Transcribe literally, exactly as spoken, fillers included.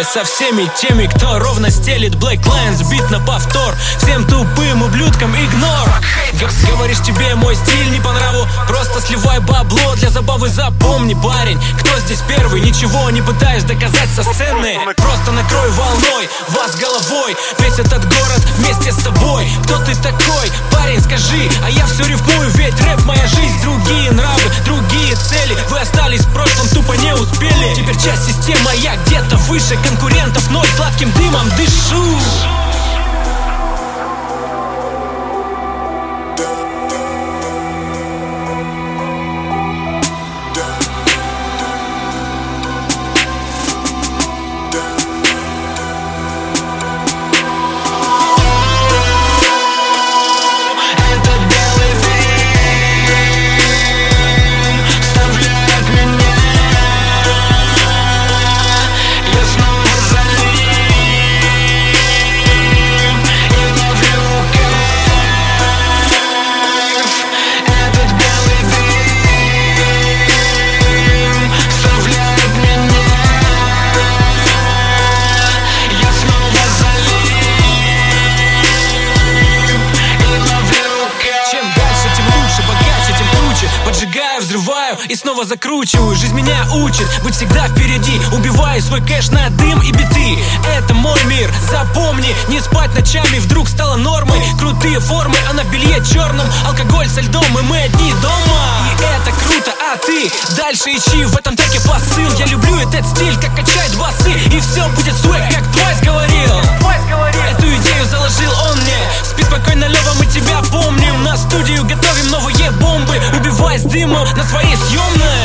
со всеми теми, кто ровно стелит Black Lines, бит на повтор. Всем тупым ублюдкам игнор. Говоришь, тебе мой стиль не по нраву, просто сливай бабло для забавы. Запомни, парень, кто здесь первый, ничего не пытаюсь доказать со сцены. Просто накрой волной вас головой, весь этот город вместе с тобой. Кто ты такой, парень, скажи, а я все рифмую, ведь рэп моя жизнь. Другие нравы, другие цели, вы остались в прошлом, тупо не успели. Теперь часть системы, я где-то выше конкурентов, но сладким дымом дышу. Поджигаю, взрываю и снова закручиваю. Жизнь меня учит быть всегда впереди. Убиваю свой кэш на дым и биты. Это мой мир, запомни. Не спать ночами вдруг стало нормой. Крутые формы, а на белье черном алкоголь со льдом, и мы одни дома. И это круто, а ты дальше ищи в этом треке посыл. Я люблю этот стиль, как качает басы. И все будет свэк, как Твайс говорил. Эту идею заложил он мне. Спи спокойно, Лёва, мы тебя помним. На студию готовим новые бомбы. Убивай с дымом на своей съемной.